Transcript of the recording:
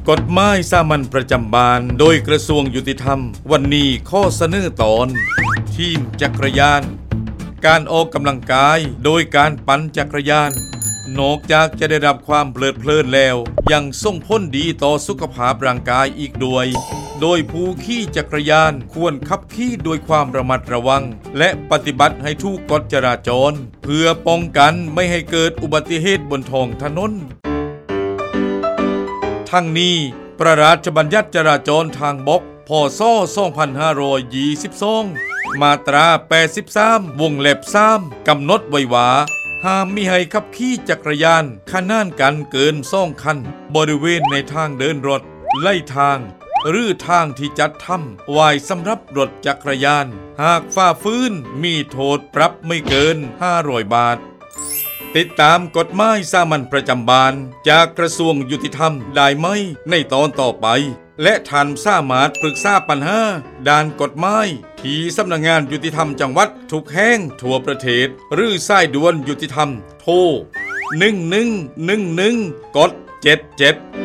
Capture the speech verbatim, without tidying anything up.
กฎหมายสามัญประจำบ้านโดยกระทรวงยุติธรรมวันนี้ข้อเสนอตอนทีมจักรยานการออกกำลังกายโดยการปั่นจักรยานนอกจากจะได้รับความเพลิดเพลินแล้วยังส่งผลดีต่อสุขภาพร่างกายอีกด้วยโดยผู้ขี่จักรยานควรขับขี่ด้วยความระมัดระวังและปฏิบัติให้ถูกกฎจราจรเพื่อป้องกันไม่ให้เกิดอุบัติเหตุบนท้องถนนทั้งนี้พระราชบัญญัติจราจรทางบกพ.ศ. สองพันห้าร้อยยี่สิบสองมาตราแปดสิบสามวงเล็บสามกำหนดไว้ว่าห้ามมิให้ขับขี่จักรยานขนานกันเกินสองคันบริเวณในทางเดินรถไล่ทางหรือทางที่จัดทำไว้สำหรับรถจักรยานหากฝ่าฝืนมีโทษปรับไม่เกินห้าร้อยบาทติดตามกฎหมายสามัญประจำบ้านจากกระทรวงยุติธรรมได้ไหมในตอนต่อไปและท่านสามารถปรึกษาปัญหาด้านกฎหมายที่สำนักงานยุติธรรมจังหวัดทุกแห่งทั่วประเทศหรือสายด่วนยุติธรรมโทรหนึ่งหนึ่งหนึ่งหนึ่งกดเจ็ดเจ็ด